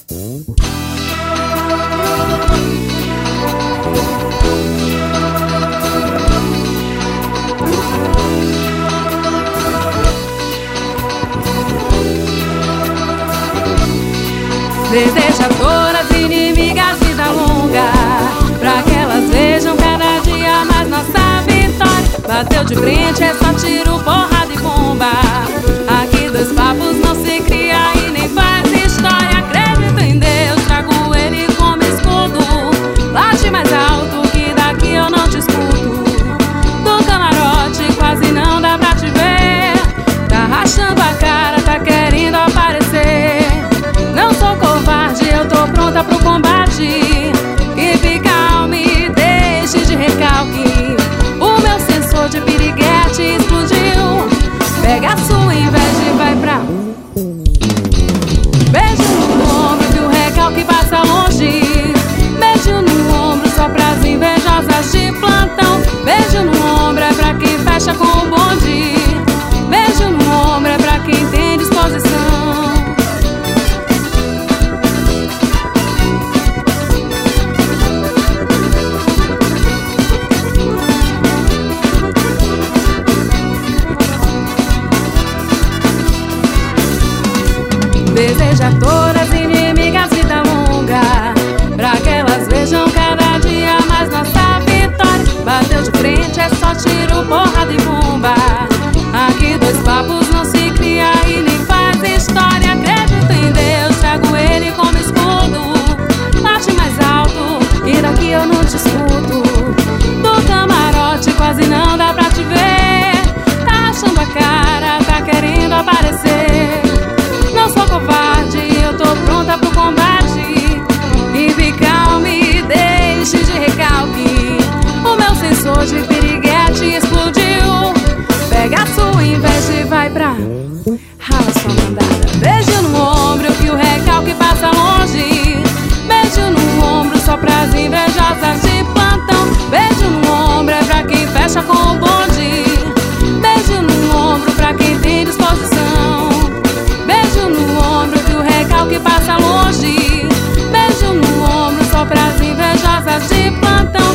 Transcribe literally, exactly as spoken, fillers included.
Desejadoras, inimigas, vida longa, pra que elas vejam cada dia mais nossa vitória. Bateu de frente, é só tiro, porrada e bomba. Aqui dois papos não se cria e nem faz história. Acredito em Deus, trago ele como escudo. Late mais alto que daqui eu não te escuto. Do camarote quase não dá pra te ver. Tá rachando a cara, tá querendo aparecer. Não sou covarde, eu tô pronta pro combate. Fique calma e deixe de recalque. O meu sensor de piriguete explodiu. Pega a sua inveja e vai pra beijo no ombro que o recalque passa longe. Beijo no ombro só pras invejosas de plantão. Beijo no ombro é pra quem fecha com o bonde. Beijo no ombro é pra quem tem disposição. Desejadoras, inimigas, vida longa, pra que elas vejam cada dia mais nossa vitória. Bateu de frente, é só tiro, porrada e bomba. Aqui dois papos não se cria e nem faz história. Acredito em Deus, trago ele como escudo. Late mais alto, e daqui eu não te escuto. Do camarote quase não dá pra te ver. Tá achando a cara, tá querendo aparecer. Não sou covarde, eu tô pronta pro combate. Vive calma e deixe de recalque. O meu sensor de piriguete explodiu. Pega a sua inveja e vai pra rala sua mandada. Beijo no ombro que o recalque passa longe. Beijo no ombro só pras invejosas de plantão. Beijo no ombro é pra quem fecha com o bonde. Beijo no ombro pra quem tem disposição. Beijo no ombro que o recalque passa longe. Beijo no ombro só pras invejosas de plantão.